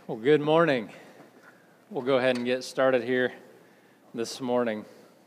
Well, good morning. We'll go ahead and get started here this morning.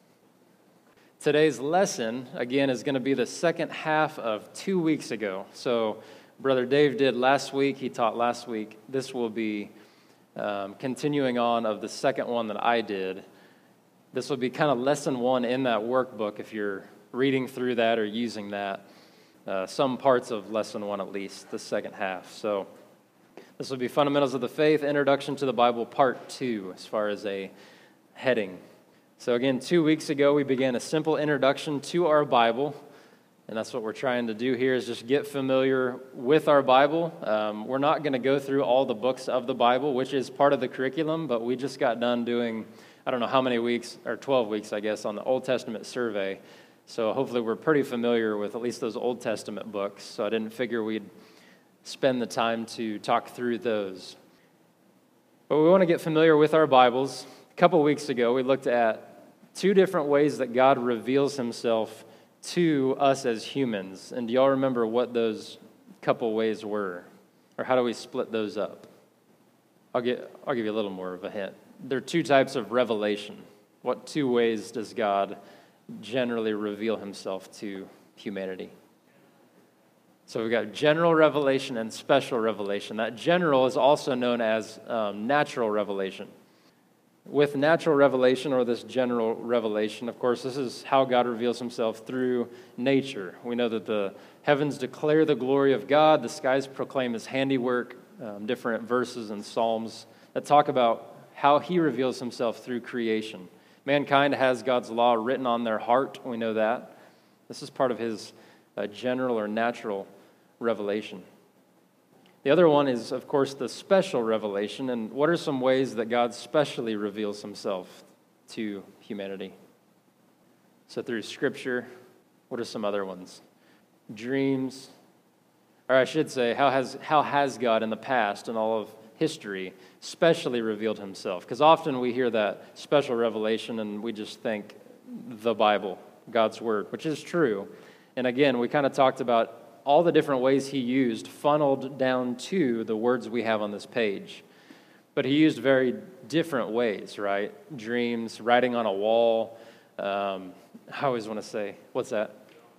Today's lesson, again, is going to be the second half of 2 weeks ago. So, Brother Dave did last week. He taught last week. This will be continuing on of the second one that I did. This will be kind of lesson one in that workbook if you're reading through that or using that. Some parts of lesson one, at least, the second half. So, this will be Fundamentals of the Faith, Introduction to the Bible, Part 2, as far as a heading. So again, 2 weeks ago, we began a simple introduction to our Bible, and that's what we're trying to do here, is just get familiar with our Bible. We're not going to go through all the books of the Bible, which is part of the curriculum, but we just got done doing, I don't know how many weeks, or 12 weeks, I guess, on the Old Testament survey. So hopefully we're pretty familiar with at least those Old Testament books, so I didn't figure we'd spend the time to talk through those. But we want to get familiar with our Bibles. A couple weeks ago, we looked at 2 different ways that God reveals himself to us as humans. And do y'all remember what those couple ways were? Or how do we split those up? I'll give you a little more of a hint. There are 2 types of revelation. What 2 ways does God generally reveal himself to humanity? So we've got general revelation and special revelation. That general is also known as natural revelation. With natural revelation, or this general revelation, of course, this is how God reveals himself through nature. We know that the heavens declare the glory of God, the skies proclaim his handiwork, different verses and psalms that talk about how he reveals himself through creation. Mankind has God's law written on their heart, we know that. This is part of his general or natural revelation. The other one is, of course, the special revelation. And what are some ways that God specially reveals himself to humanity? So through Scripture. What are some other ones? Dreams. Or I should say, how has God in the past and all of history specially revealed himself? Because often we hear that special revelation and we just think the Bible, God's Word, which is true. And again, we kind of talked about all the different ways he used funneled down to the words we have on this page. But he used very different ways, right? Dreams, writing on a wall. I always want to say, what's that?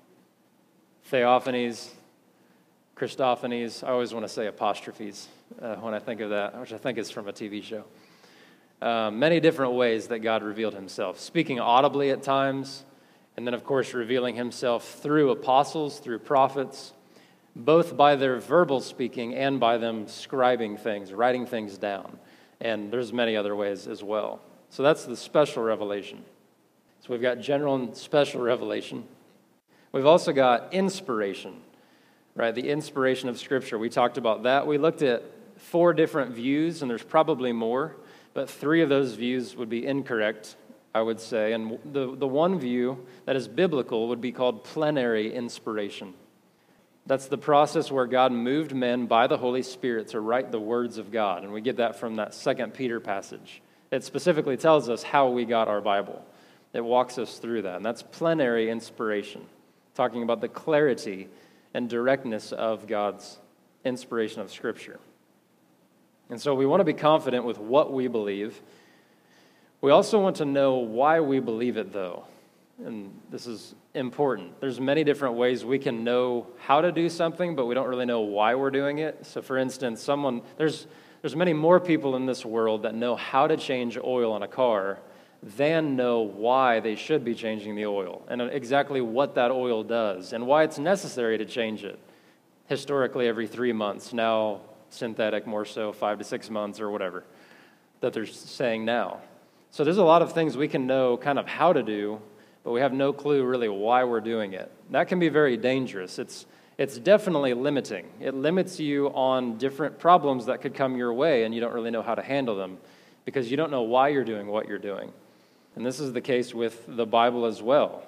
Theophanies, Christophanies. I always want to say apostrophes when I think of that, which I think is from a TV show. Many different ways that God revealed himself. Speaking audibly at times, and then, of course, revealing himself through apostles, through prophets, both by their verbal speaking and by them scribing things, writing things down. And there's many other ways as well. So that's the special revelation. So we've got general and special revelation. We've also got inspiration, right? The inspiration of Scripture. We talked about that. We looked at 4 different views, and there's probably more, but 3 of those views would be incorrect, I would say. And the one view that is biblical would be called plenary inspiration. That's the process where God moved men by the Holy Spirit to write the words of God. And we get that from that 2 Peter passage. It specifically tells us how we got our Bible. It walks us through that. And that's plenary inspiration, talking about the clarity and directness of God's inspiration of Scripture. And so we want to be confident with what we believe. We also want to know why we believe it, though, and this is important. There's many different ways we can know how to do something, but we don't really know why we're doing it. So, for instance, there's many more people in this world that know how to change oil on a car than know why they should be changing the oil and exactly what that oil does and why it's necessary to change it. Historically, every 3 months, now synthetic more so 5 to 6 months or whatever that they're saying now. So there's a lot of things we can know kind of how to do, but we have no clue really why we're doing it. That can be very dangerous. It's definitely limiting. It limits you on different problems that could come your way, and you don't really know how to handle them because you don't know why you're doing what you're doing. And this is the case with the Bible as well.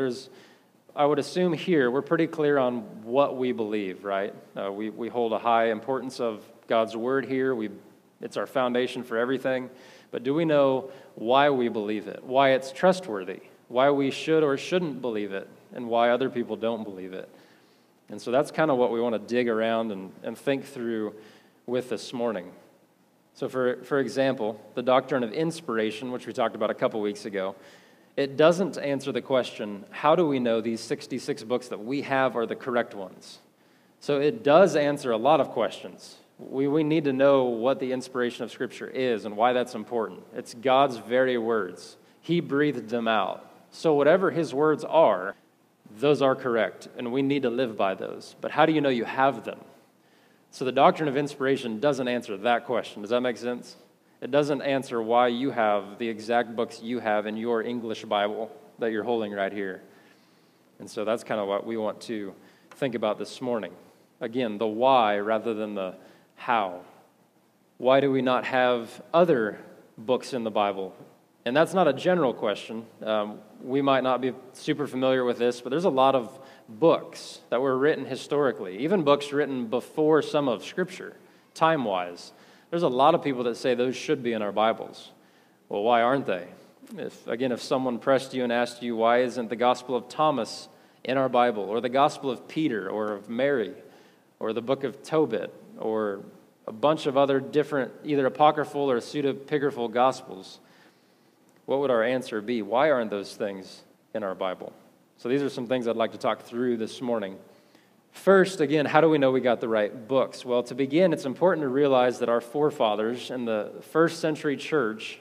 I would assume here, we're pretty clear on what we believe, right? We hold a high importance of God's Word here. It's our foundation for everything. But do we know why we believe it, why it's trustworthy, why we should or shouldn't believe it, and why other people don't believe it? And so that's kind of what we want to dig around and think through with this morning. So for example, the doctrine of inspiration, which we talked about a couple weeks ago, it doesn't answer the question, how do we know these 66 books that we have are the correct ones? So it does answer a lot of questions. We need to know what the inspiration of Scripture is and why that's important. It's God's very words. He breathed them out. So whatever His words are, those are correct, and we need to live by those. But how do you know you have them? So the doctrine of inspiration doesn't answer that question. Does that make sense? It doesn't answer why you have the exact books you have in your English Bible that you're holding right here. And so that's kind of what we want to think about this morning. Again, the why rather than the how. Why do we not have other books in the Bible? And that's not a general question. We might not be super familiar with this, but there's a lot of books that were written historically, even books written before some of Scripture, time-wise. There's a lot of people that say those should be in our Bibles. Well, why aren't they? If someone pressed you and asked you, why isn't the Gospel of Thomas in our Bible, or the Gospel of Peter, or of Mary, or the book of Tobit, or a bunch of other different, either apocryphal or pseudepigraphal Gospels, what would our answer be? Why aren't those things in our Bible? So these are some things I'd like to talk through this morning. First, again, how do we know we got the right books? Well, to begin, it's important to realize that our forefathers in the first century church,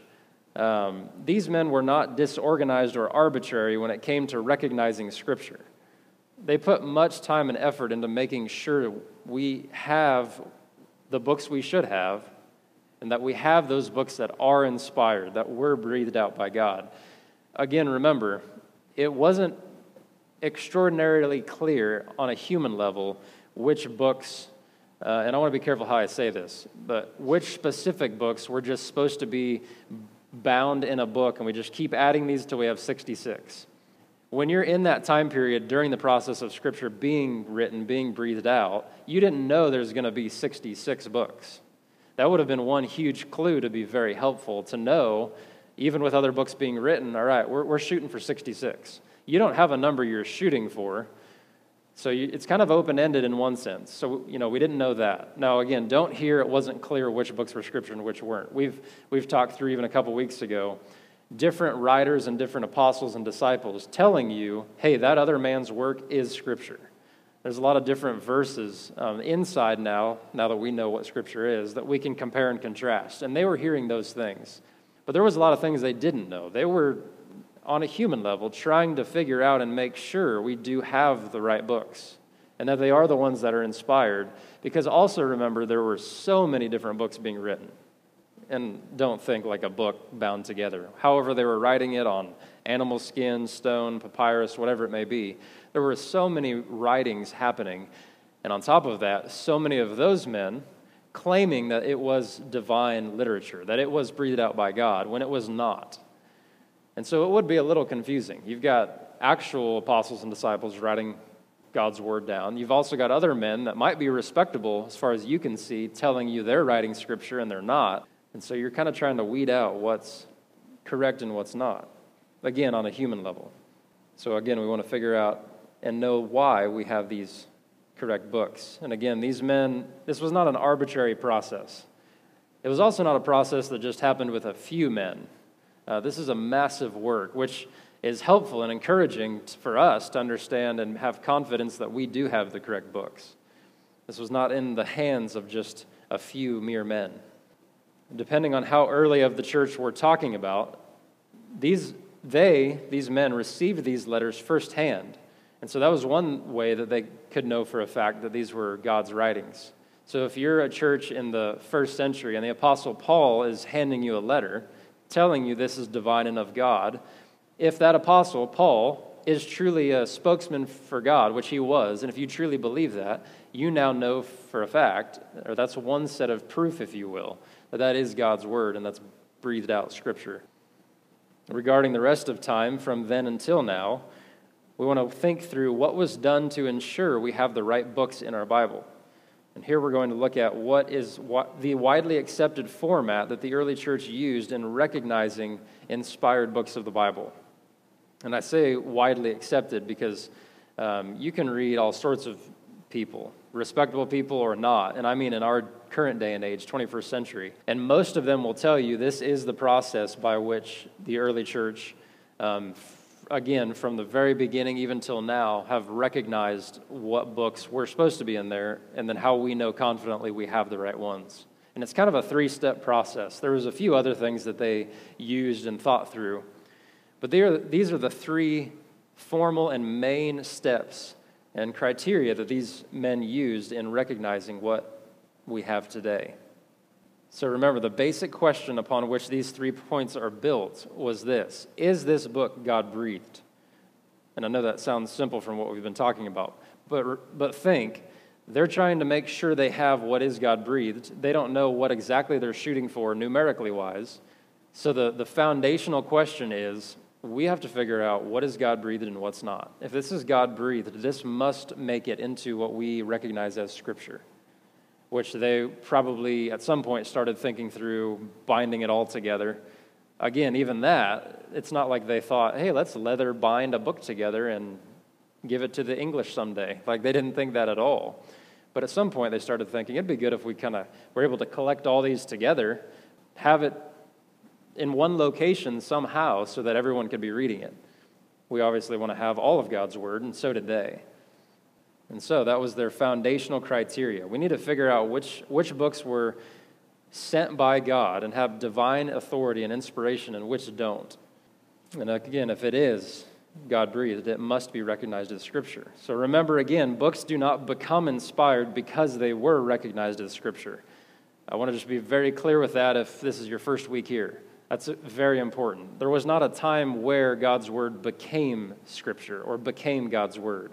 these men were not disorganized or arbitrary when it came to recognizing Scripture. They put much time and effort into making sure we have the books we should have, and that we have those books that are inspired, that were breathed out by God. Again, remember, it wasn't extraordinarily clear on a human level which books, and I want to be careful how I say this, but which specific books were just supposed to be bound in a book, and we just keep adding these till we have 66. When you're in that time period during the process of Scripture being written, being breathed out, you didn't know there's going to be 66 books. That would have been one huge clue to be very helpful to know, even with other books being written, all right, we're shooting for 66. You don't have a number you're shooting for, so it's kind of open-ended in one sense. So, we didn't know that. Now, again, don't hear it wasn't clear which books were Scripture and which weren't. We've talked through even a couple weeks ago, different writers and different apostles and disciples telling you, hey, that other man's work is Scripture. There's a lot of different verses inside now that we know what Scripture is, that we can compare and contrast. And they were hearing those things. But there was a lot of things they didn't know. They were, on a human level, trying to figure out and make sure we do have the right books, and that they are the ones that are inspired. Because also remember, there were so many different books being written. And don't think like a book bound together. However, they were writing it on animal skin, stone, papyrus, whatever it may be. There were so many writings happening. And on top of that, so many of those men claiming that it was divine literature, that it was breathed out by God, when it was not. And so it would be a little confusing. You've got actual apostles and disciples writing God's word down. You've also got other men that might be respectable, as far as you can see, telling you they're writing Scripture and they're not. And so you're kind of trying to weed out what's correct and what's not, again, on a human level. So again, we want to figure out and know why we have these correct books. And again, these men, this was not an arbitrary process. It was also not a process that just happened with a few men. This is a massive work, which is helpful and encouraging for us to understand and have confidence that we do have the correct books. This was not in the hands of just a few mere men. Depending on how early of the church we're talking about, these men received these letters firsthand. And so that was one way that they could know for a fact that these were God's writings. So if you're a church in the first century and the Apostle Paul is handing you a letter telling you this is divine and of God, if that Apostle Paul is truly a spokesman for God, which he was, and if you truly believe that, you now know for a fact, or that's one set of proof, if you will, that is God's word and that's breathed out Scripture. Regarding the rest of time, from then until now, we want to think through what was done to ensure we have the right books in our Bible. And here we're going to look at what the widely accepted format that the early church used in recognizing inspired books of the Bible. And I say widely accepted because you can read all sorts of people respectable people or not, and I mean in our current day and age, 21st century. And most of them will tell you this is the process by which the early church, again, from the very beginning even till now, have recognized what books were supposed to be in there, and then how we know confidently we have the right ones. And it's kind of a three-step process. There was a few other things that they used and thought through, but these are the three formal and main steps and criteria that these men used in recognizing what we have today. So remember, the basic question upon which these 3 points are built was this: is this book God-breathed? And I know that sounds simple from what we've been talking about, but think, they're trying to make sure they have what is God-breathed. They don't know what exactly they're shooting for numerically wise. So the foundational question is, we have to figure out what is God-breathed and what's not. If this is God-breathed, this must make it into what we recognize as Scripture, which they probably at some point started thinking through, binding it all together. Again, even that, it's not like they thought, hey, let's leather bind a book together and give it to the English someday. Like, they didn't think that at all. But at some point, they started thinking, it'd be good if we kind of were able to collect all these together, have it in one location somehow so that everyone could be reading it. We obviously want to have all of God's Word, and so did they. And so that was their foundational criteria. We need to figure out which books were sent by God and have divine authority and inspiration and which don't. And again, if it is God-breathed, it must be recognized as Scripture. So remember again, books do not become inspired because they were recognized as Scripture. I want to just be very clear with that if this is your first week here. That's very important. There was not a time where God's Word became Scripture or became God's Word,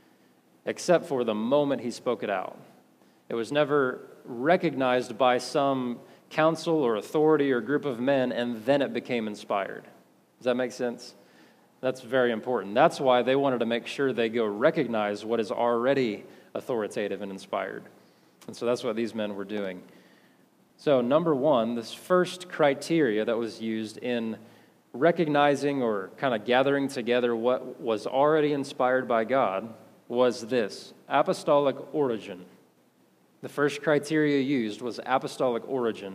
except for the moment He spoke it out. It was never recognized by some council or authority or group of men, and then it became inspired. Does that make sense? That's very important. That's why they wanted to make sure they go recognize what is already authoritative and inspired. And so that's what these men were doing. So number one, this first criteria that was used in recognizing or kind of gathering together what was already inspired by God was this: apostolic origin. The first criteria used was apostolic origin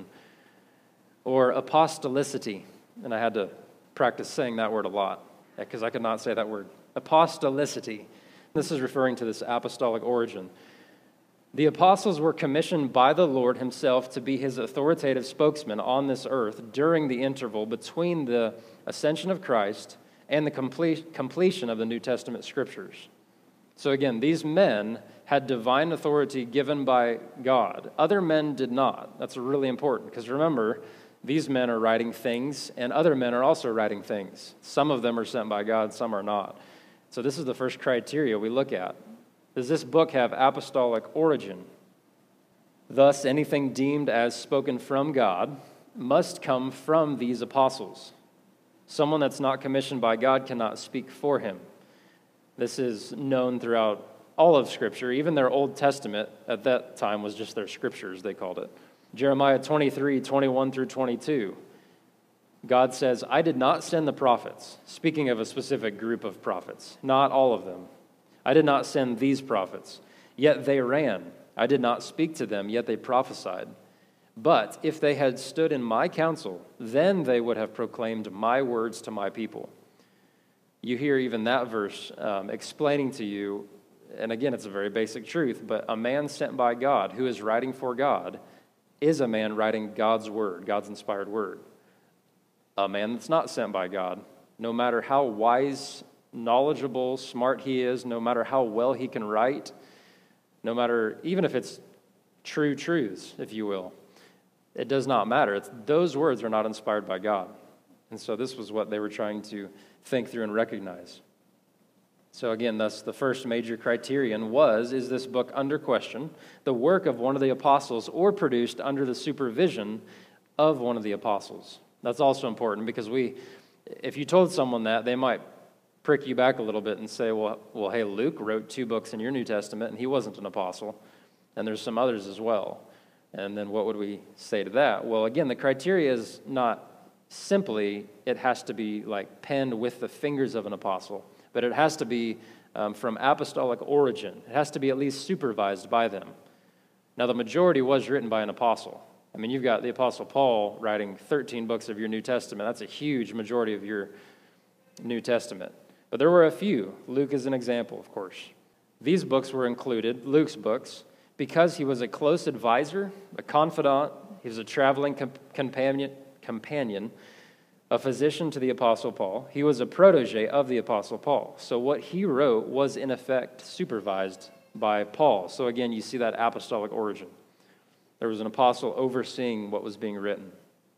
or apostolicity. And I had to practice saying that word a lot, because I could not say that word. Apostolicity. This is referring to this apostolic origin. The apostles were commissioned by the Lord Himself to be His authoritative spokesman on this earth during the interval between the ascension of Christ and the completion of the New Testament Scriptures. So again, these men had divine authority given by God. Other men did not. That's really important, because remember, these men are writing things, and other men are also writing things. Some of them are sent by God, some are not. So this is the first criteria we look at. Does this book have apostolic origin? Thus, anything deemed as spoken from God must come from these apostles. Someone that's not commissioned by God cannot speak for Him. This is known throughout all of Scripture. Even their Old Testament at that time was just their scriptures, they called it. Jeremiah 23, 21 through 22. God says, I did not send the prophets, speaking of a specific group of prophets, not all of them. I did not send these prophets, yet they ran. I did not speak to them, yet they prophesied. But if they had stood in my counsel, then they would have proclaimed my words to my people. You hear even that verse explaining to you, and again, it's a very basic truth, but a man sent by God who is writing for God is a man writing God's word, God's inspired word. A man that's not sent by God, no matter how wise, knowledgeable, smart he is, no matter how well he can write, no matter, even if it's true truths, if you will, it does not matter. Those words are not inspired by God. And so this was what they were trying to think through and recognize. So again, thus the first major criterion was, is this book under question, the work of one of the apostles, or produced under the supervision of one of the apostles? That's also important, because if you told someone that, they might prick you back a little bit and say, well, hey, Luke wrote 2 books in your New Testament, and he wasn't an apostle, and there's some others as well. And then what would we say to that? Well, again, the criteria is not simply it has to be like penned with the fingers of an apostle, but it has to be from apostolic origin. It has to be at least supervised by them. Now, the majority was written by an apostle. I mean, you've got the Apostle Paul writing 13 books of your New Testament. That's a huge majority of your New Testament. But there were a few. Luke is an example, of course. These books were included, Luke's books, because he was a close advisor, a confidant, he was a traveling companion, a physician to the Apostle Paul. He was a protege of the Apostle Paul. So what he wrote was, in effect, supervised by Paul. So again, you see that apostolic origin. There was an apostle overseeing what was being written.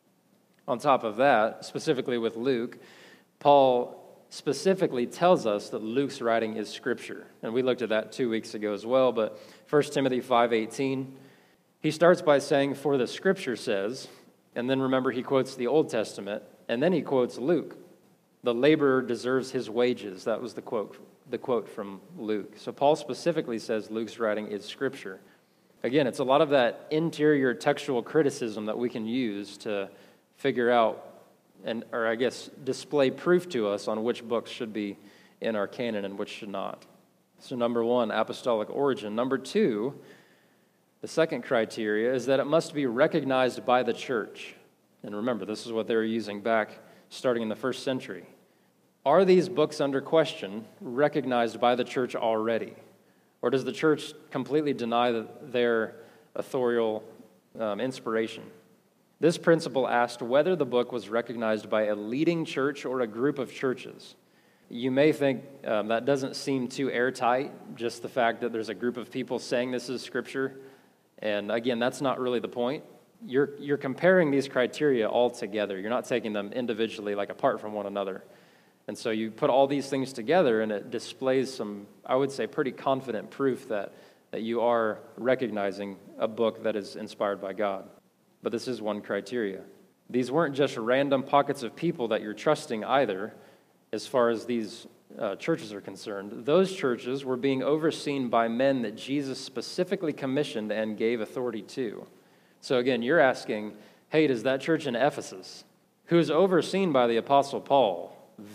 On top of that, specifically with Luke, Paul specifically tells us that Luke's writing is Scripture. And we looked at that 2 weeks ago as well, but 1 Timothy 5:18, he starts by saying, "For the Scripture says," and then remember he quotes the Old Testament, and then he quotes Luke. "The laborer deserves his wages." That was the quote from Luke. So Paul specifically says Luke's writing is Scripture. Again, it's a lot of that interior textual criticism that we can use to figure out or I guess display proof to us on which books should be in our canon and which should not. So number one, apostolic origin. Number two, the second criteria is that it must be recognized by the church. And remember, this is what they were using back starting in the first century. Are these books under question recognized by the church already? Or does the church completely deny their authorial inspiration? This principle asked whether the book was recognized by a leading church or a group of churches. You may think that doesn't seem too airtight, just the fact that there's a group of people saying this is Scripture. And again, that's not really the point. You're comparing these criteria all together. You're not taking them individually, like apart from one another. And so you put all these things together, and it displays some, I would say, pretty confident proof that you are recognizing a book that is inspired by God. But this is one criteria. These weren't just random pockets of people that you're trusting either, as far as these churches are concerned. Those churches were being overseen by men that Jesus specifically commissioned and gave authority to. So again, you're asking, hey, does that church in Ephesus, who's overseen by the Apostle Paul,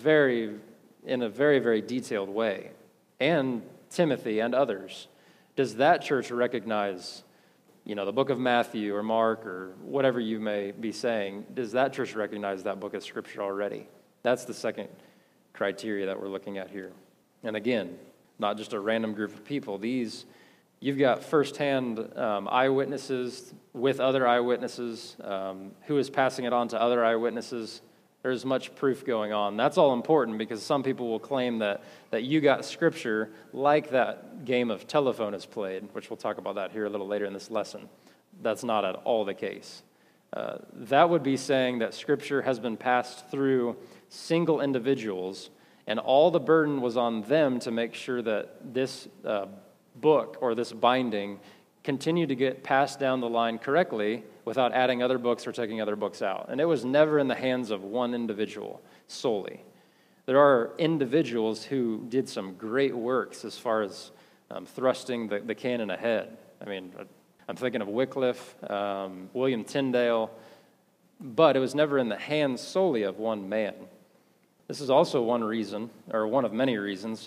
in a very, very detailed way, and Timothy and others, does that church recognize the book of Matthew or Mark or whatever you may be saying, does that church recognize that book as Scripture already? That's the second criteria that we're looking at here. And again, not just a random group of people. You've got firsthand eyewitnesses with other eyewitnesses, who is passing it on to other eyewitnesses. There's much proof going on. That's all important because some people will claim that you got Scripture like that game of telephone is played, which we'll talk about that here a little later in this lesson. That's not at all the case. That would be saying that Scripture has been passed through single individuals, and all the burden was on them to make sure that this book or this binding continued to get passed down the line correctly without adding other books or taking other books out. And it was never in the hands of one individual solely. There are individuals who did some great works as far as thrusting the canon ahead. I mean, I'm thinking of Wycliffe, William Tyndale, but it was never in the hands solely of one man. This is also one reason, or one of many reasons,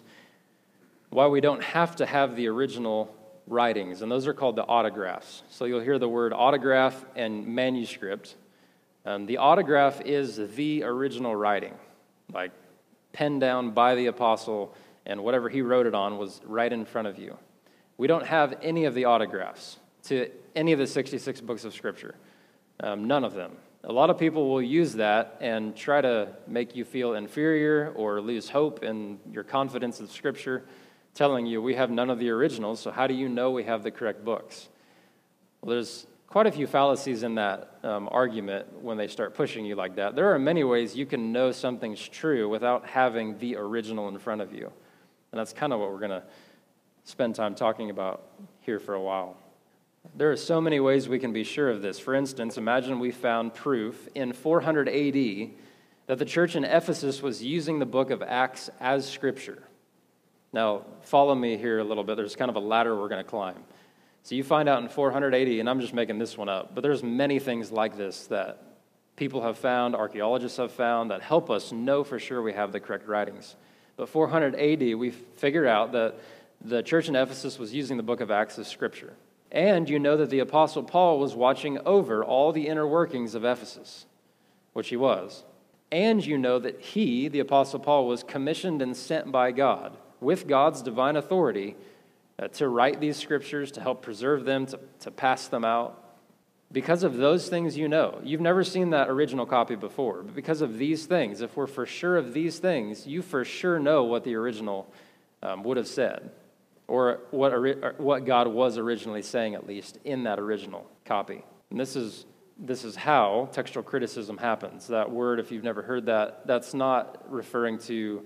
why we don't have to have the original writings, and those are called the autographs. So you'll hear the word autograph and manuscript. The autograph is the original writing, like penned down by the apostle, and whatever he wrote it on was right in front of you. We don't have any of the autographs to any of the 66 books of Scripture, none of them. A lot of people will use that and try to make you feel inferior or lose hope in your confidence in Scripture, telling you we have none of the originals, so how do you know we have the correct books? Well, there's quite a few fallacies in that argument when they start pushing you like that. There are many ways you can know something's true without having the original in front of you. And that's kind of what we're going to spend time talking about here for a while. There are so many ways we can be sure of this. For instance, imagine we found proof in 400 AD that the church in Ephesus was using the book of Acts as Scripture. Now, follow me here a little bit. There's kind of a ladder we're going to climb. So you find out in 400 AD, and I'm just making this one up, but there's many things like this that people have found, archaeologists have found, that help us know for sure we have the correct writings. But 400 AD, we figure out that the church in Ephesus was using the book of Acts as scripture. And you know that the Apostle Paul was watching over all the inner workings of Ephesus, which he was. And you know that he, the Apostle Paul, was commissioned and sent by God, with God's divine authority, to write these scriptures, to help preserve them, to pass them out. Because of those things you know. You've never seen that original copy before, but because of these things, if we're for sure of these things, you for sure know what the original would have said, or what God was originally saying, at least, in that original copy. And this is how textual criticism happens. That word, if you've never heard that, that's not referring to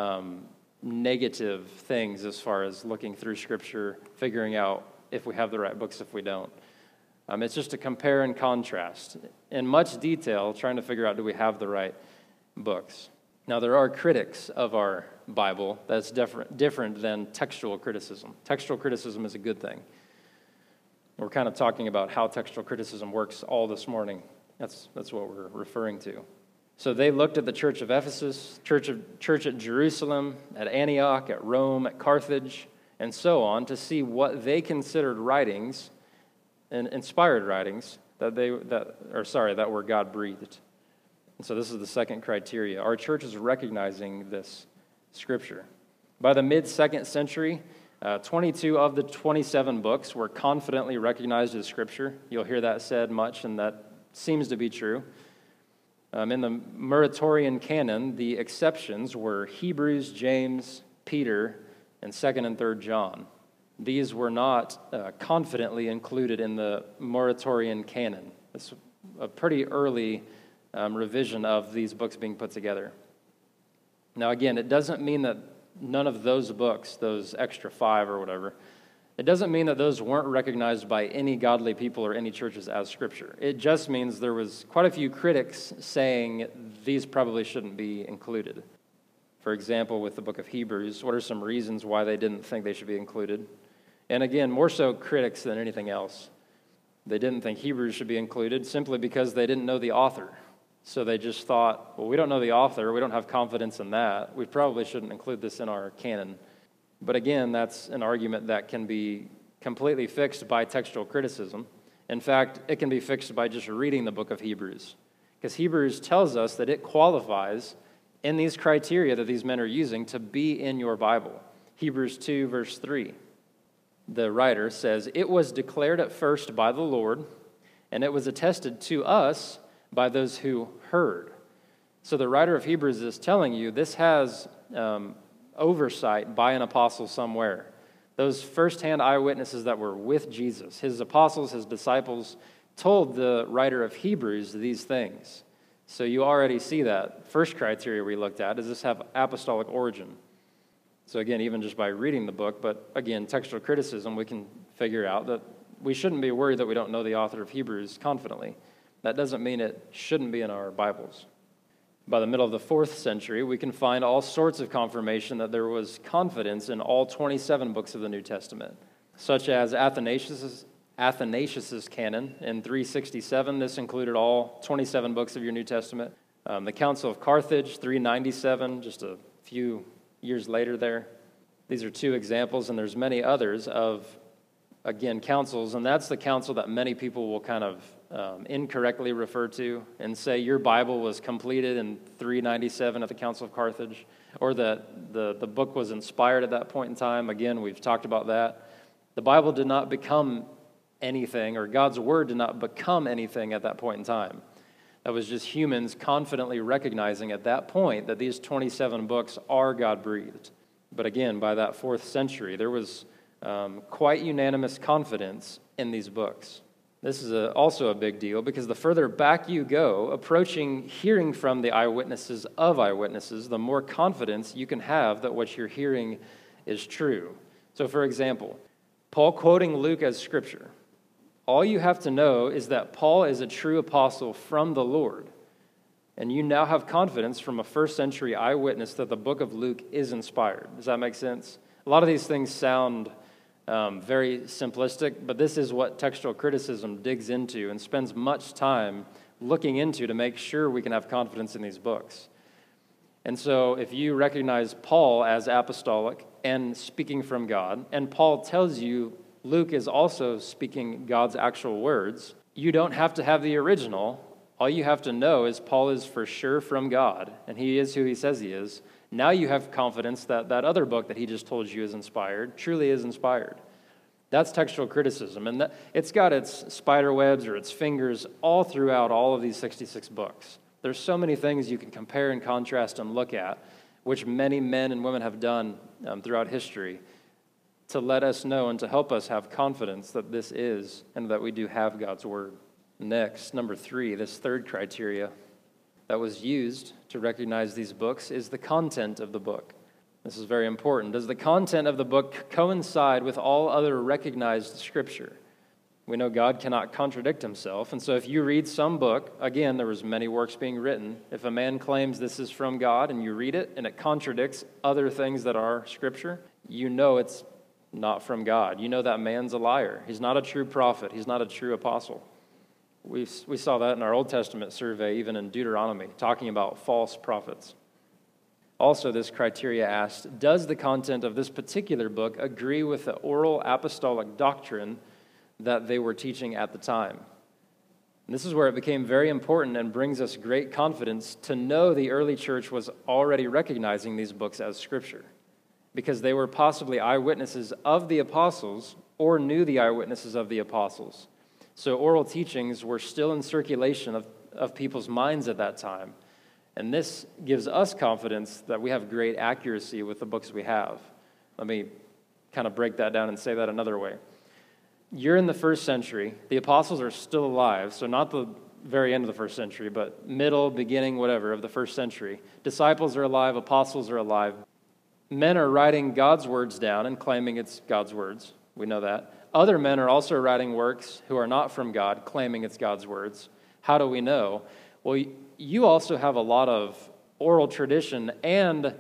negative things as far as looking through Scripture, figuring out if we have the right books, if we don't. It's just a compare and contrast in much detail, trying to figure out, do we have the right books? Now, there are critics of our Bible that's different than textual criticism. Textual criticism is a good thing. We're kind of talking about how textual criticism works all this morning. That's what we're referring to. So they looked at the church of Ephesus, church at Jerusalem, at Antioch, at Rome, at Carthage, and so on, to see what they considered writings and inspired writings that were God-breathed. And so this is the second criteria. Our church is recognizing this Scripture. By the mid-2nd century, 22 of the 27 books were confidently recognized as Scripture. You'll hear that said much, and that seems to be true. In the Muratorian canon, the exceptions were Hebrews, James, Peter, and 2nd and 3rd John. These were not confidently included in the Muratorian canon. It's a pretty early revision of these books being put together. Now, again, it doesn't mean that none of those books, those extra 5 or whatever, it doesn't mean that those weren't recognized by any godly people or any churches as Scripture. It just means there was quite a few critics saying these probably shouldn't be included. For example, with the book of Hebrews, what are some reasons why they didn't think they should be included? And again, more so critics than anything else. They didn't think Hebrews should be included simply because they didn't know the author. So they just thought, well, we don't know the author, we don't have confidence in that, we probably shouldn't include this in our canon. But again, that's an argument that can be completely fixed by textual criticism. In fact, it can be fixed by just reading the book of Hebrews. Because Hebrews tells us that it qualifies in these criteria that these men are using to be in your Bible. Hebrews 2, verse 3. The writer says, "It was declared at first by the Lord, and it was attested to us by those who heard." So the writer of Hebrews is telling you this has oversight by an apostle somewhere. Those firsthand eyewitnesses that were with Jesus, his apostles, his disciples, told the writer of Hebrews these things. So you already see that. First criteria we looked at, does this have apostolic origin? So again, even just by reading the book, but again, textual criticism, we can figure out that we shouldn't be worried that we don't know the author of Hebrews confidently. That doesn't mean it shouldn't be in our Bibles. By the middle of the 4th century, we can find all sorts of confirmation that there was confidence in all 27 books of the New Testament, such as Athanasius' canon in 367. This included all 27 books of your New Testament. The Council of Carthage, 397, just a few years later there. These are 2 examples, and there's many others of, again, councils, and that's the council that many people will kind of incorrectly refer to and say your Bible was completed in 397 at the Council of Carthage, or that the book was inspired at that point in time. Again, we've talked about that. The Bible did not become anything, or God's Word did not become anything at that point in time. That was just humans confidently recognizing at that point that these 27 books are God-breathed. But again, by that 4th century, there was quite unanimous confidence in these books. This is also a big deal because the further back you go, approaching hearing from the eyewitnesses of eyewitnesses, the more confidence you can have that what you're hearing is true. So for example, Paul quoting Luke as Scripture. All you have to know is that Paul is a true apostle from the Lord. And you now have confidence from a 1st century eyewitness that the book of Luke is inspired. Does that make sense? A lot of these things sound very simplistic, but this is what textual criticism digs into and spends much time looking into to make sure we can have confidence in these books. And so if you recognize Paul as apostolic and speaking from God, and Paul tells you Luke is also speaking God's actual words, you don't have to have the original. All you have to know is Paul is for sure from God, and he is who he says he is. Now you have confidence that that other book that he just told you is inspired truly is inspired. That's textual criticism, and it's got its spider webs or its fingers all throughout all of these 66 books. There's so many things you can compare and contrast and look at, which many men and women have done throughout history to let us know and to help us have confidence that this is and that we do have God's word. Next, number 3, this third criteria that was used to recognize these books is the content of the book. This is very important. Does the content of the book coincide with all other recognized Scripture? We know God cannot contradict himself, and so if you read some book, again, there was many works being written. If a man claims this is from God and you read it and it contradicts other things that are Scripture, you know it's not from God. You know that man's a liar. He's not a true prophet. He's not a true apostle. We saw that in our Old Testament survey, even in Deuteronomy, talking about false prophets. Also, this criteria asked, does the content of this particular book agree with the oral apostolic doctrine that they were teaching at the time? And this is where it became very important and brings us great confidence to know the early church was already recognizing these books as Scripture, because they were possibly eyewitnesses of the apostles or knew the eyewitnesses of the apostles. So oral teachings were still in circulation of people's minds at that time. And this gives us confidence that we have great accuracy with the books we have. Let me kind of break that down and say that another way. You're in the first century. The apostles are still alive, so not the very end of the first century, but middle, beginning, whatever, of the first century. Disciples are alive, apostles are alive. Men are writing God's words down and claiming it's God's words. We know that. Other men are also writing works who are not from God, claiming it's God's words. How do we know? Well, you also have a lot of oral tradition and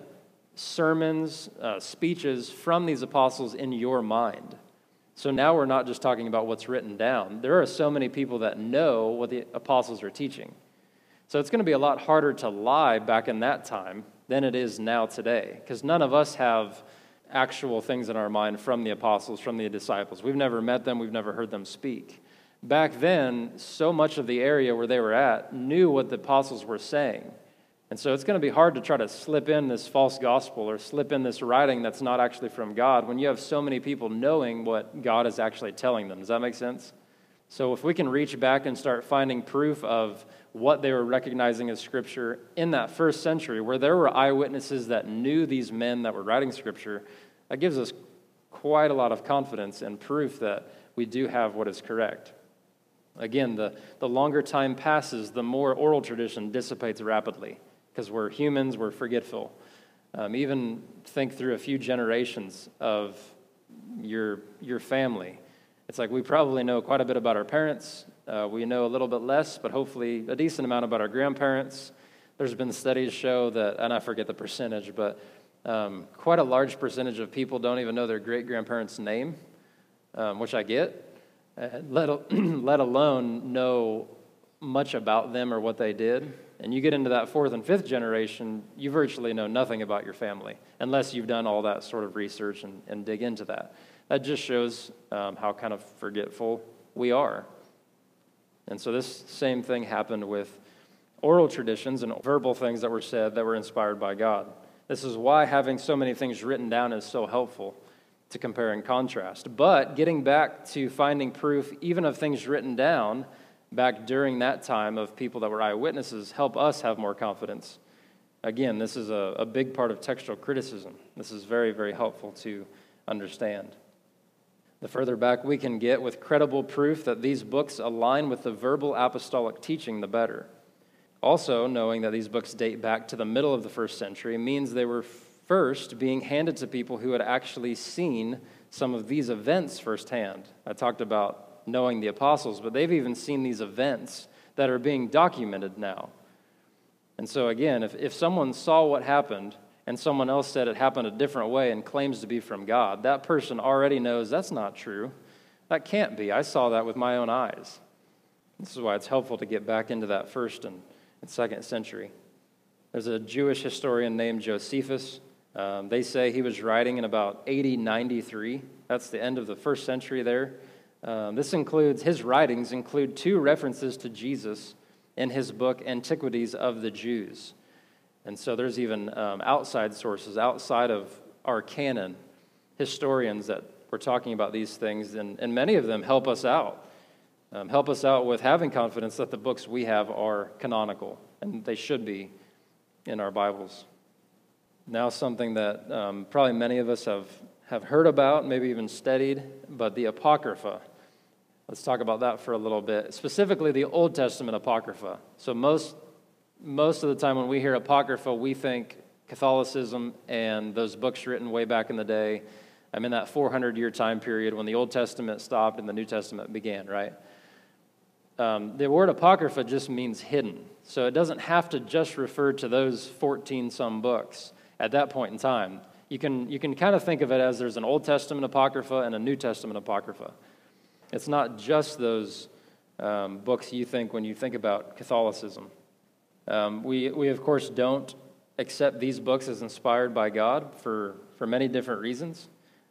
sermons, speeches from these apostles in your mind. So now we're not just talking about what's written down. There are so many people that know what the apostles are teaching. So it's going to be a lot harder to lie back in that time than it is now today, because none of us have actual things in our mind from the apostles, from the disciples. We've never met them. We've never heard them speak. Back then, so much of the area where they were at knew what the apostles were saying. And so it's going to be hard to try to slip in this false gospel or slip in this writing that's not actually from God when you have so many people knowing what God is actually telling them. Does that make sense? So if we can reach back and start finding proof of what they were recognizing as Scripture in that first century, where there were eyewitnesses that knew these men that were writing Scripture, that gives us quite a lot of confidence and proof that we do have what is correct. Again, the longer time passes, the more oral tradition dissipates rapidly, because we're humans, we're forgetful. Even think through a few generations of your family. It's like we probably know quite a bit about our parents. We know a little bit less, but hopefully a decent amount about our grandparents. There's been studies show that, and I forget the percentage, but quite a large percentage of people don't even know their great-grandparents' name, which I get. Let alone know much about them or what they did. And you get into that fourth and fifth generation, you virtually know nothing about your family, unless you've done all that sort of research and dig into that. That just shows how kind of forgetful we are. And so this same thing happened with oral traditions and verbal things that were said that were inspired by God. This is why having so many things written down is so helpful to compare and contrast. But getting back to finding proof even of things written down back during that time of people that were eyewitnesses help us have more confidence. Again, this is a big part of textual criticism. This is very, very helpful to understand. The further back we can get with credible proof that these books align with the verbal apostolic teaching, the better. Also, knowing that these books date back to the middle of the first century means they were first being handed to people who had actually seen some of these events firsthand. I talked about knowing the apostles, but they've even seen these events that are being documented now. And so again, if someone saw what happened and someone else said it happened a different way and claims to be from God, that person already knows that's not true. That can't be. I saw that with my own eyes. This is why it's helpful to get back into that first and second century. There's a Jewish historian named Josephus. They say he was writing in about 8093. That's the end of the first century there. His writings include 2 references to Jesus in his book, Antiquities of the Jews. And so there's even outside sources, outside of our canon, historians that were talking about these things, and many of them help us out. Help us out with having confidence that the books we have are canonical, and they should be in our Bibles. Now something that probably many of us have heard about, maybe even studied, but the Apocrypha. Let's talk about that for a little bit, specifically the Old Testament Apocrypha. So most of the time when we hear Apocrypha, we think Catholicism and those books written way back in the day. I'm in that 400-year time period when the Old Testament stopped and the New Testament began, right? The word Apocrypha just means hidden. So it doesn't have to just refer to those 14-some books at that point in time. You can kind of think of it as there's an Old Testament Apocrypha and a New Testament Apocrypha. It's not just those books you think when you think about Catholicism. We of course, don't accept these books as inspired by God for many different reasons.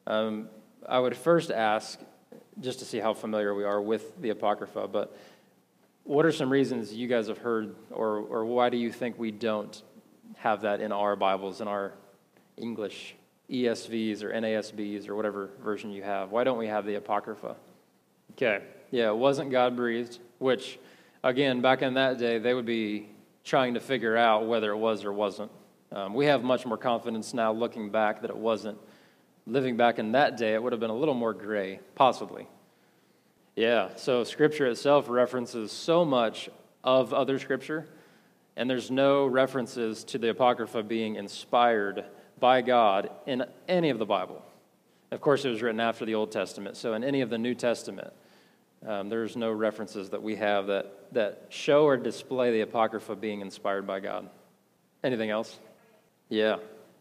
I would first ask, just to see how familiar we are with the Apocrypha, but what are some reasons you guys have heard, or why do you think we don't have that in our Bibles, in our English ESVs or NASBs or whatever version you have? Why don't we have the Apocrypha? Okay, yeah, it wasn't God-breathed, which, again, back in that day, they would be trying to figure out whether it was or wasn't. We have much more confidence now looking back that it wasn't. Living back in that day, it would have been a little more gray, possibly. Yeah, so Scripture itself references so much of other Scripture, and there's no references to the Apocrypha being inspired by God in any of the Bible. Of course, it was written after the Old Testament, so in any of the New Testament, there's no references that we have that show or display the Apocrypha being inspired by God. Anything else? Yeah.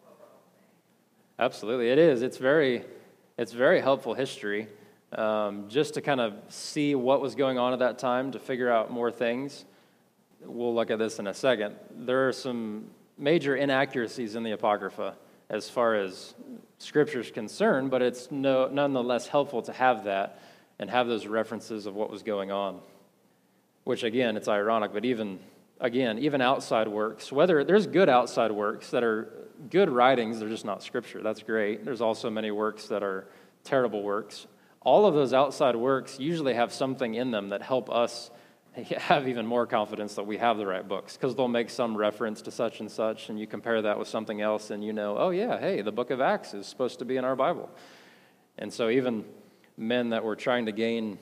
Absolutely, it is. It's very helpful history, just to kind of see what was going on at that time, to figure out more things. We'll look at this in a second. There are some major inaccuracies in the Apocrypha as far as Scripture is concerned, but it's nonetheless helpful to have that and have those references of what was going on. Which, again, it's ironic, but even outside works, whether there's good outside works that are good writings, they're just not Scripture. That's great. There's also many works that are terrible works. All of those outside works usually have something in them that help us have even more confidence that we have the right books, because they'll make some reference to such and such, and you compare that with something else, and you know, oh yeah, hey, the book of Acts is supposed to be in our Bible. And so even men that were trying to gain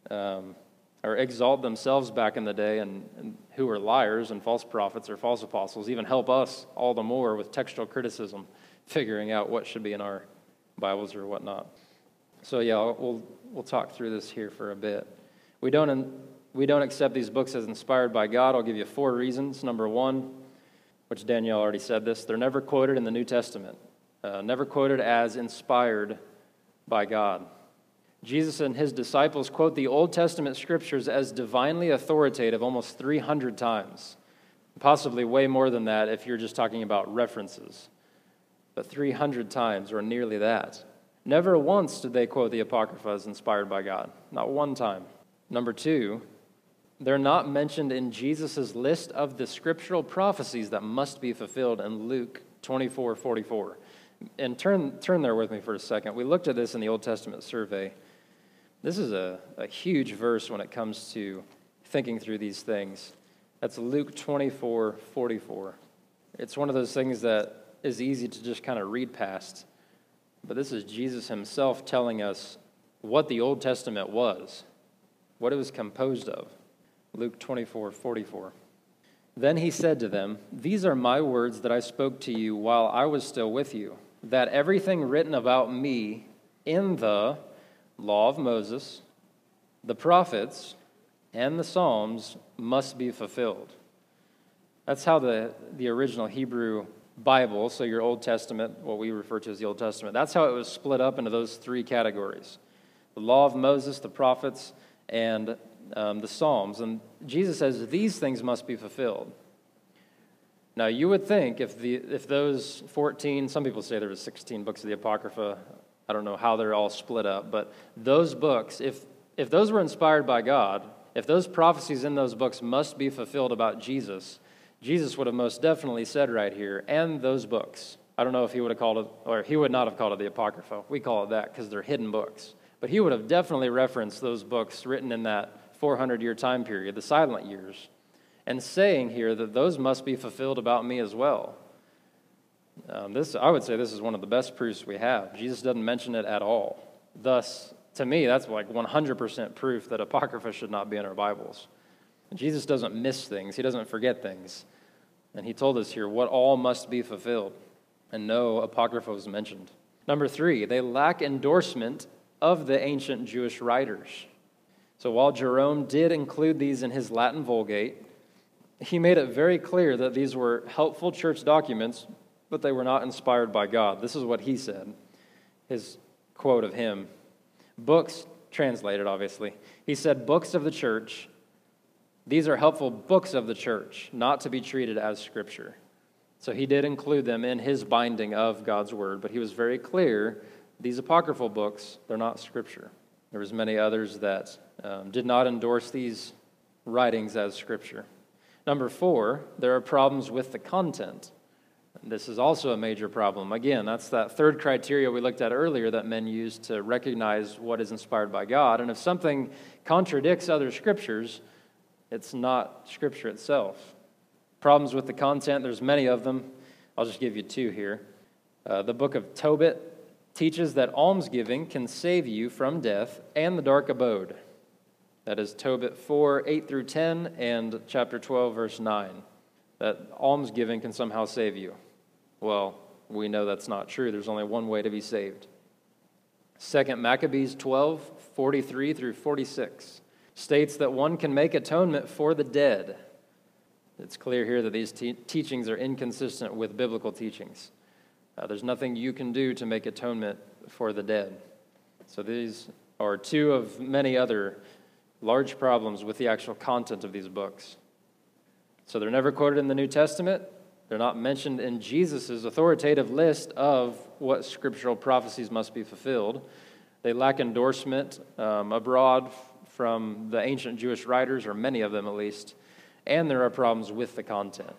or exalt themselves back in the day and who were liars and false prophets or false apostles even help us all the more with textual criticism, figuring out what should be in our Bibles or whatnot. So yeah, we'll talk through this here for a bit. We don't accept these books as inspired by God. I'll give you 4 reasons. Number 1, which Danielle already said this, they're never quoted in the New Testament, never quoted as inspired by God. Jesus and his disciples quote the Old Testament scriptures as divinely authoritative almost 300 times, possibly way more than that if you're just talking about references, but 300 times or nearly that. Never once did they quote the Apocrypha as inspired by God, not one time. Number 2, they're not mentioned in Jesus' list of the scriptural prophecies that must be fulfilled in Luke 24:44. And turn there with me for a second. We looked at this in the Old Testament survey. This is a huge verse when it comes to thinking through these things. That's Luke 24:44. It's one of those things that is easy to just kind of read past. But this is Jesus himself telling us what the Old Testament was, what it was composed of. Luke 24:44. Then he said to them, "These are my words that I spoke to you while I was still with you, that everything written about me in the law of Moses, the prophets, and the Psalms must be fulfilled." That's how the original Hebrew Bible, so your Old Testament, what we refer to as the Old Testament, that's how it was split up into those 3 categories. The law of Moses, the prophets, and the Psalms. And Jesus says these things must be fulfilled. Now, you would think if those 14, some people say there were 16 books of the Apocrypha, I don't know how they're all split up, but those books, if those were inspired by God, if those prophecies in those books must be fulfilled about Jesus, Jesus would have most definitely said right here, and those books. I don't know if he would have called it, or he would not have called it the Apocrypha. We call it that because they're hidden books. But he would have definitely referenced those books written in that 400-year time period, the silent years, and saying here that those must be fulfilled about me as well. I would say this is one of the best proofs we have. Jesus doesn't mention it at all. Thus, to me, that's like 100% proof that Apocrypha should not be in our Bibles. Jesus doesn't miss things. He doesn't forget things. And he told us here what all must be fulfilled. And no Apocrypha was mentioned. Number 3, they lack endorsement of the ancient Jewish writers. So while Jerome did include these in his Latin Vulgate, he made it very clear that these were helpful church documents, but they were not inspired by God. This is what he said, his quote of him. Books, translated obviously, he said, books of the church, these are helpful books of the church, not to be treated as Scripture. So he did include them in his binding of God's Word, but he was very clear, these apocryphal books, they're not Scripture. There was many others that did not endorse these writings as Scripture. Number 4, there are problems with the content. This is also a major problem. Again, that's that third criteria we looked at earlier that men use to recognize what is inspired by God. And if something contradicts other scriptures, it's not Scripture itself. Problems with the content, there's many of them. I'll just give you 2 here. The book of Tobit teaches that almsgiving can save you from death and the dark abode. That is Tobit 4, 8 through 10, and chapter 12, verse 9. That almsgiving can somehow save you. Well, we know that's not true. There's only one way to be saved. 2 Maccabees 12, 43 through 46 states that one can make atonement for the dead. It's clear here that these teachings are inconsistent with biblical teachings. There's nothing you can do to make atonement for the dead. So these are 2 of many other large problems with the actual content of these books. So they're never quoted in the New Testament. They're not mentioned in Jesus' authoritative list of what scriptural prophecies must be fulfilled. They lack endorsement abroad from the ancient Jewish writers, or many of them at least, and there are problems with the content.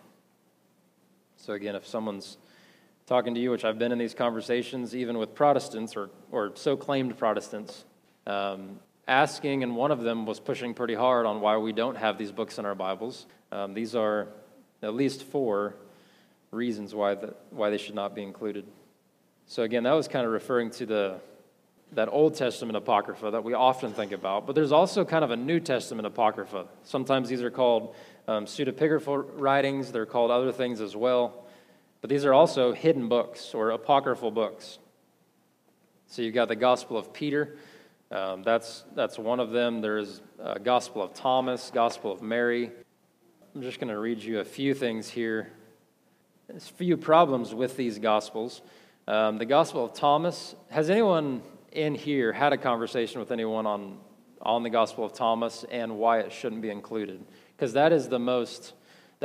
So again, if someone's talking to you, which I've been in these conversations, even with Protestants or so-claimed Protestants, asking, and one of them was pushing pretty hard on why we don't have these books in our Bibles. These are at least 4 reasons why they should not be included. So again, that was kind of referring to that Old Testament Apocrypha that we often think about, but there's also kind of a New Testament Apocrypha. Sometimes these are called pseudepigraphal writings. They're called other things as well, but these are also hidden books or apocryphal books. So you've got the Gospel of Peter. That's one of them. There's Gospel of Thomas, Gospel of Mary. I'm just going to read you a few things here. There's a few problems with these Gospels. The Gospel of Thomas, has anyone in here had a conversation with anyone on the Gospel of Thomas and why it shouldn't be included? Because that is the most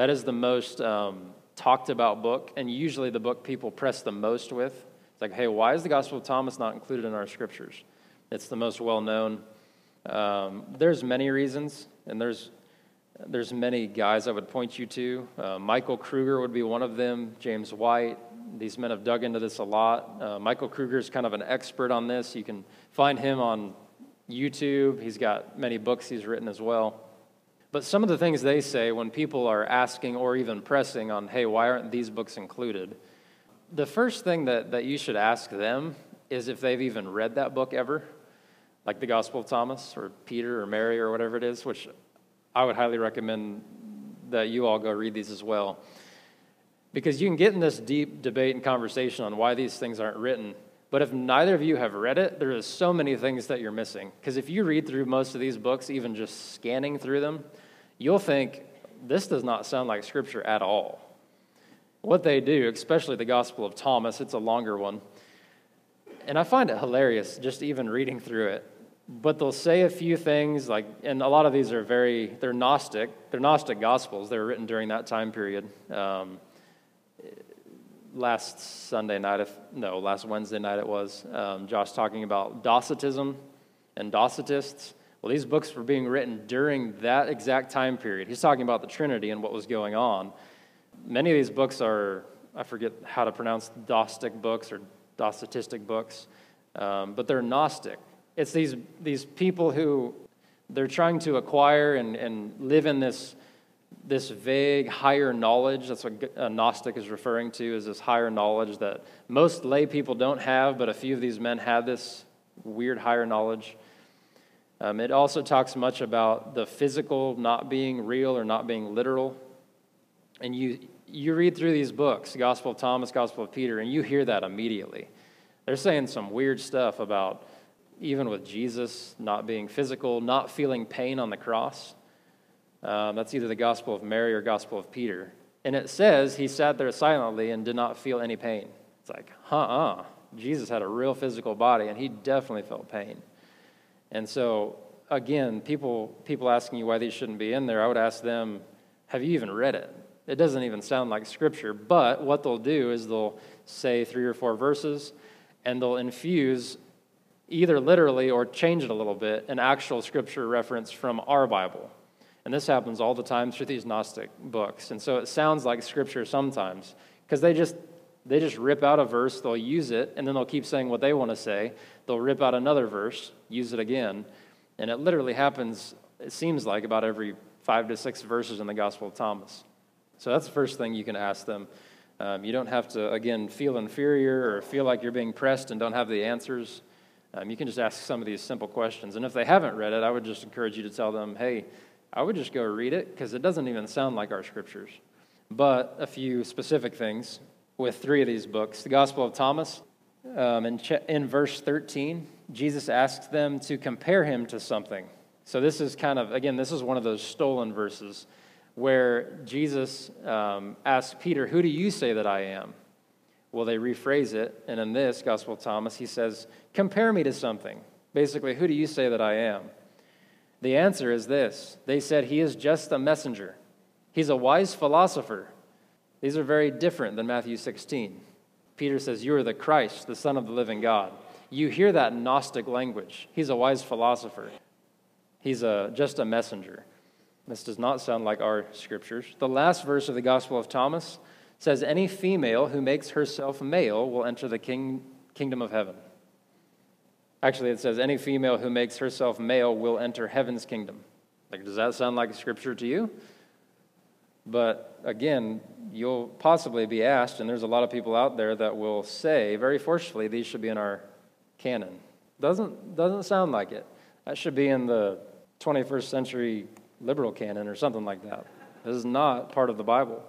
talked about book, and usually the book people press the most with. It's like, hey, why is the Gospel of Thomas not included in our scriptures? It's the most well-known. There's many reasons, and there's many guys I would point you to. Michael Kruger would be one of them, James White. These men have dug into this a lot. Michael Kruger is kind of an expert on this. You can find him on YouTube. He's got many books he's written as well. But some of the things they say when people are asking or even pressing on, hey, why aren't these books included? The first thing that you should ask them is if they've even read that book ever, like the Gospel of Thomas or Peter or Mary or whatever it is, which I would highly recommend that you all go read these as well. Because you can get in this deep debate and conversation on why these things aren't written, but if neither of you have read it, there is so many things that you're missing. Because if you read through most of these books, even just scanning through them, you'll think, this does not sound like Scripture at all. What they do, especially the Gospel of Thomas, it's a longer one, and I find it hilarious just even reading through it. But they'll say a few things, like, and a lot of these are they're Gnostic. They're Gnostic Gospels. They were written during that time period. last Wednesday night it was, Josh talking about Docetism and Docetists. Well, these books were being written during that exact time period. He's talking about the Trinity and what was going on. Many of these books are, I forget how to pronounce Gnostic books or Docetistic books, but they're Gnostic. It's these people who they're trying to acquire and live in this vague higher knowledge. That's what a Gnostic is referring to, is this higher knowledge that most lay people don't have, but a few of these men had this weird higher knowledge. It also talks much about the physical not being real or not being literal. And you read through these books, Gospel of Thomas, Gospel of Peter, and you hear that immediately. They're saying some weird stuff about, even with Jesus not being physical, not feeling pain on the cross. That's either the Gospel of Mary or Gospel of Peter. And it says he sat there silently and did not feel any pain. It's like, Jesus had a real physical body, and he definitely felt pain. And so, again, people asking you why these shouldn't be in there, I would ask them, have you even read it? It doesn't even sound like Scripture, but what they'll do is they'll say 3 or 4 verses, and they'll infuse, either literally or change it a little bit, an actual Scripture reference from our Bible. And this happens all the time through these Gnostic books. And so it sounds like Scripture sometimes, because they just rip out a verse, they'll use it, and then they'll keep saying what they want to say. They'll rip out another verse, use it again, and it literally happens, it seems like, about every 5 to 6 verses in the Gospel of Thomas. So that's the first thing you can ask them. You don't have to, again, feel inferior or feel like you're being pressed and don't have the answers. You can just ask some of these simple questions. And if they haven't read it, I would just encourage you to tell them, hey, I would just go read it, because it doesn't even sound like our Scriptures. But a few specific things with 3 of these books. The Gospel of Thomas, in verse 13, Jesus asks them to compare him to something. So this is this is one of those stolen verses where Jesus asks Peter, who do you say that I am? Well, they rephrase it, and in this Gospel of Thomas, he says, compare me to something. Basically, who do you say that I am? The answer is this. They said, he is just a messenger. He's a wise philosopher. These are very different than Matthew 16. Peter says, you are the Christ, the Son of the living God. You hear that Gnostic language. He's a wise philosopher. He's just a messenger. This does not sound like our Scriptures. The last verse of the Gospel of Thomas says, any female who makes herself male will enter the kingdom of heaven. Actually, it says, any female who makes herself male will enter heaven's kingdom. Like, does that sound like Scripture to you? But again, you'll possibly be asked, and there's a lot of people out there that will say very forcefully, these should be in our canon. Doesn't sound like it. That should be in the 21st century liberal canon or something like that. This is not part of the Bible.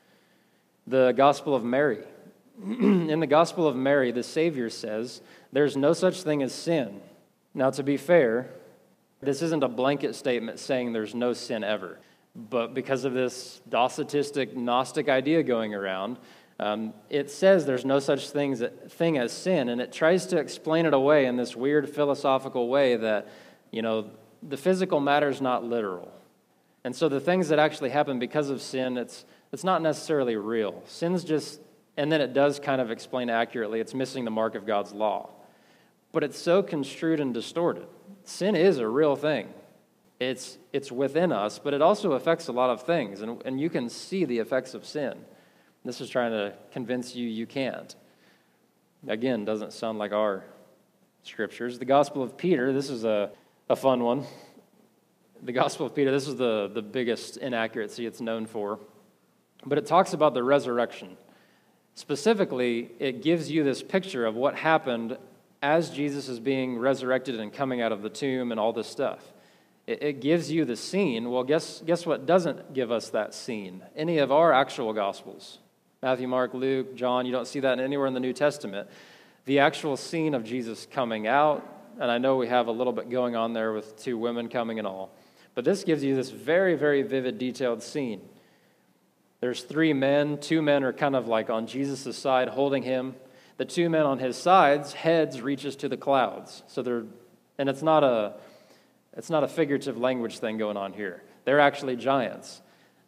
The Gospel of Mary. In the Gospel of Mary, the Savior says, there's no such thing as sin. Now, to be fair, this isn't a blanket statement saying there's no sin ever. But because of this Docetistic, Gnostic idea going around, it says there's no such thing as sin, and it tries to explain it away in this weird philosophical way that, the physical matter is not literal. And so the things that actually happen because of sin, it's not necessarily real. Sin's just, and then it does kind of explain accurately, it's missing the mark of God's law. But it's so construed and distorted. Sin is a real thing. It's within us, but it also affects a lot of things, and you can see the effects of sin. This is trying to convince you can't. Again, doesn't sound like our Scriptures. The Gospel of Peter, this is a fun one. The Gospel of Peter, this is the biggest inaccuracy it's known for. But it talks about the resurrection. Specifically, it gives you this picture of what happened as Jesus is being resurrected and coming out of the tomb and all this stuff. It gives you the scene. Well, guess what doesn't give us that scene? Any of our actual Gospels. Matthew, Mark, Luke, John, you don't see that anywhere in the New Testament. The actual scene of Jesus coming out, and I know we have a little bit going on there with 2 women coming and all, but this gives you this very, very vivid, detailed scene. There's 3 men. 2 men are kind of like on Jesus' side holding him. The 2 men on his sides, heads reaches to the clouds. And it's not a figurative language thing going on here. They're actually giants.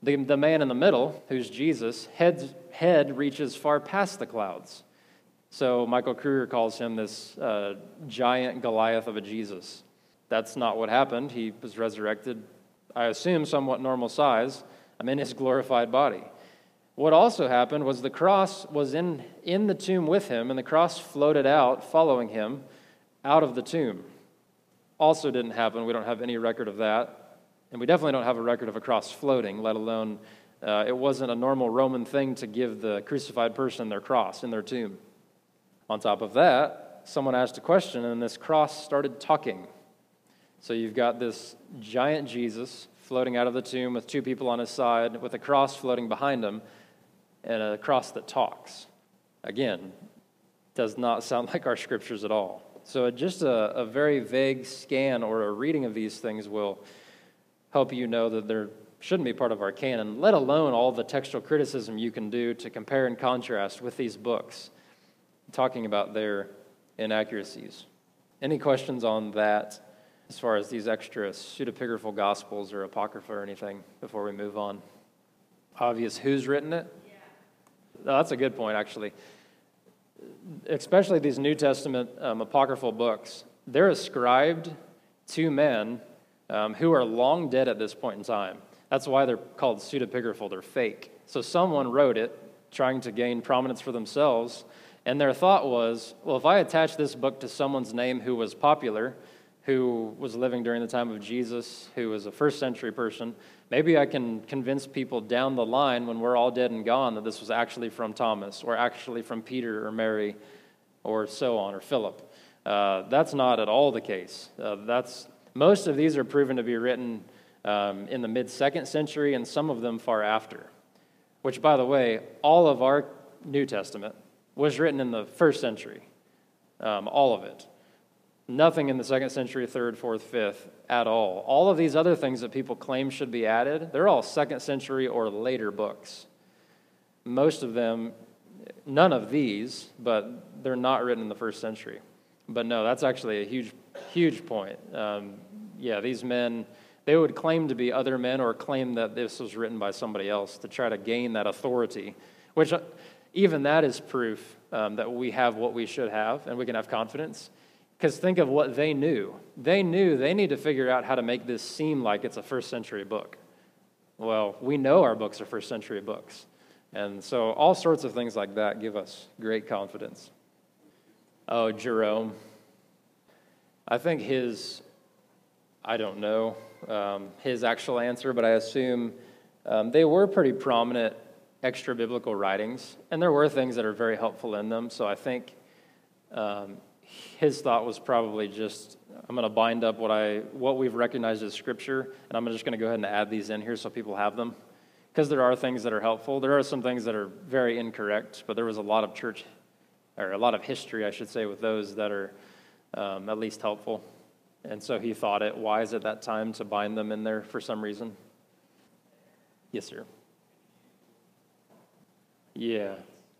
The man in the middle, who's Jesus, head reaches far past the clouds. So Michael Kruger calls him this giant Goliath of a Jesus. That's not what happened. He was resurrected, I assume, somewhat normal size, in his glorified body. What also happened was the cross was in the tomb with him, and the cross floated out, following him, out of the tomb. Also didn't happen. We don't have any record of that. And we definitely don't have a record of a cross floating, let alone it wasn't a normal Roman thing to give the crucified person their cross in their tomb. On top of that, someone asked a question, and this cross started talking. So you've got this giant Jesus floating out of the tomb with two people on his side, with a cross floating behind him, and a cross that talks. Again, does not sound like our scriptures at all. So just a very vague scan or a reading of these things will help you know that they're shouldn't be part of our canon, let alone all the textual criticism you can do to compare and contrast with these books, talking about their inaccuracies. Any questions on that as far as these extra pseudepigraphal gospels or apocrypha or anything before we move on? Obvious who's written it? Yeah. No, that's a good point, actually. Especially these New Testament apocryphal books, they're ascribed to men who are long dead at this point in time. That's why they're called pseudepigraphal. They're fake. So someone wrote it trying to gain prominence for themselves, and their thought was, well, if I attach this book to someone's name who was popular, who was living during the time of Jesus, who was a first century person, maybe I can convince people down the line when we're all dead and gone that this was actually from Thomas or actually from Peter or Mary or so on, or Philip. That's not at all the case. Most of these are proven to be written in the mid-2nd century, and some of them far after, which, by the way, all of our New Testament was written in the 1st century, all of it. Nothing in the 2nd century, 3rd, 4th, 5th at all. All of these other things that people claim should be added, they're all 2nd century or later books. Most of them, none of these, but they're not written in the 1st century. But no, that's actually a huge, huge point. These men, they would claim to be other men or claim that this was written by somebody else to try to gain that authority, which even that is proof that we have what we should have and we can have confidence. Because think of what they knew. They knew they need to figure out how to make this seem like it's a 1st century book. Well, we know our books are 1st century books. And so all sorts of things like that give us great confidence. Oh, Jerome. I think I don't know his actual answer, but I assume they were pretty prominent extra-biblical writings, and there were things that are very helpful in them, so I think his thought was probably just, I'm going to bind up what we've recognized as Scripture, and I'm just going to go ahead and add these in here so people have them, because there are things that are helpful. There are some things that are very incorrect, but there was a lot of history, I should say, with those that are at least helpful. And so he thought it wise at that time to bind them in there for some reason. Yes, sir. Yeah.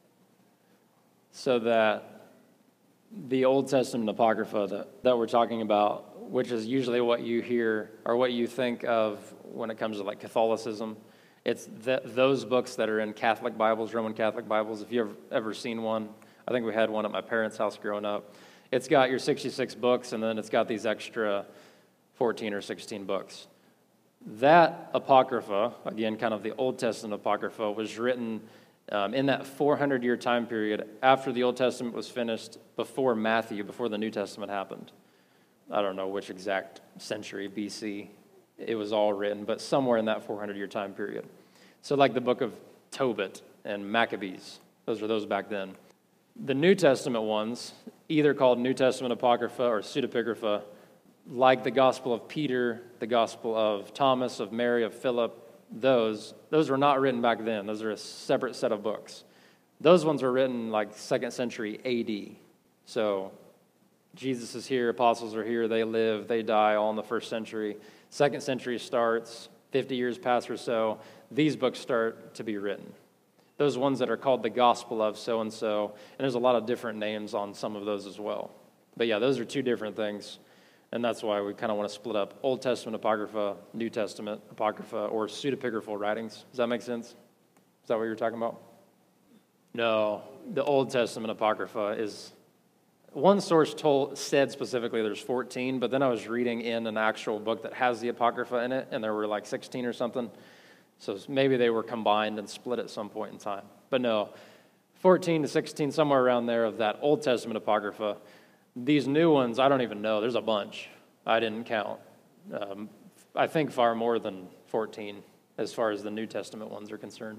So that the Old Testament Apocrypha that we're talking about, which is usually what you hear or what you think of when it comes to like Catholicism, it's those books that are in Catholic Bibles, Roman Catholic Bibles. If you've ever seen one, I think we had one at my parents' house growing up. It's got your 66 books, and then it's got these extra 14 or 16 books. That Apocrypha, again, kind of the Old Testament Apocrypha, was written in that 400-year time period after the Old Testament was finished, before the New Testament happened. I don't know which exact century, BC, it was all written, but somewhere in that 400-year time period. So like the book of Tobit and Maccabees, those back then. The New Testament ones, either called New Testament Apocrypha or pseudepigrapha, like the Gospel of Peter, the Gospel of Thomas, of Mary, of Philip, those were not written back then. Those are a separate set of books. Those ones were written like 2nd century AD. So Jesus is here, apostles are here, they live, they die, all in the 1st century. 2nd century starts, 50 years pass or so, these books start to be written. Those ones that are called the Gospel of so-and-so, and there's a lot of different names on some of those as well. But yeah, those are two different things. And that's why we kind of want to split up Old Testament Apocrypha, New Testament Apocrypha, or pseudepigraphal writings. Does that make sense? Is that what you're talking about? No, the Old Testament Apocrypha is, one source said specifically there's 14, but then I was reading in an actual book that has the Apocrypha in it, and there were like 16 or something. So maybe they were combined and split at some point in time. But no, 14 to 16, somewhere around there of that Old Testament Apocrypha. These new ones, I don't even know. There's a bunch. I didn't count. I think far more than 14 as far as the New Testament ones are concerned.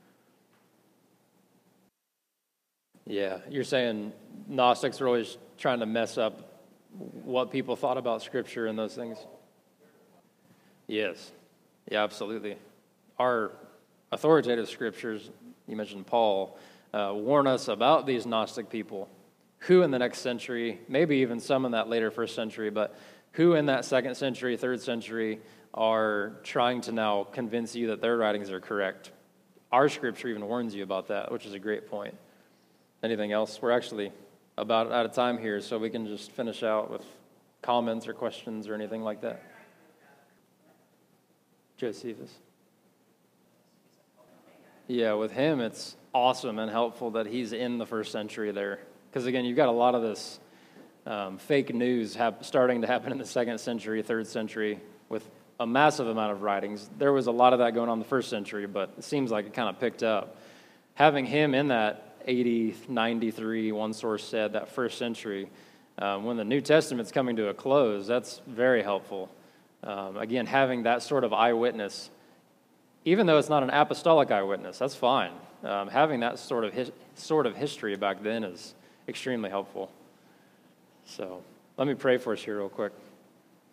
Yeah, you're saying Gnostics are always trying to mess up what people thought about Scripture and those things? Yes. Yeah, absolutely. Our authoritative Scriptures, you mentioned Paul, warn us about these Gnostic people, who in the next century, maybe even some in that later first century, but who in that second century, third century are trying to now convince you that their writings are correct. Our Scripture even warns you about that, which is a great point. Anything else? We're actually about out of time here, so we can just finish out with comments or questions or anything like that. Josephus. Yeah, with him, it's awesome and helpful that he's in the first century there. Because, again, you've got a lot of this fake news starting to happen in the second century, third century, with a massive amount of writings. There was a lot of that going on in the first century, but it seems like it kind of picked up. Having him in that 80, 93, one source said, that first century, when the New Testament's coming to a close, that's very helpful. Again, having that sort of eyewitness, even though it's not an apostolic eyewitness, that's fine. Having that sort of history back then is extremely helpful. So let me pray for us here real quick.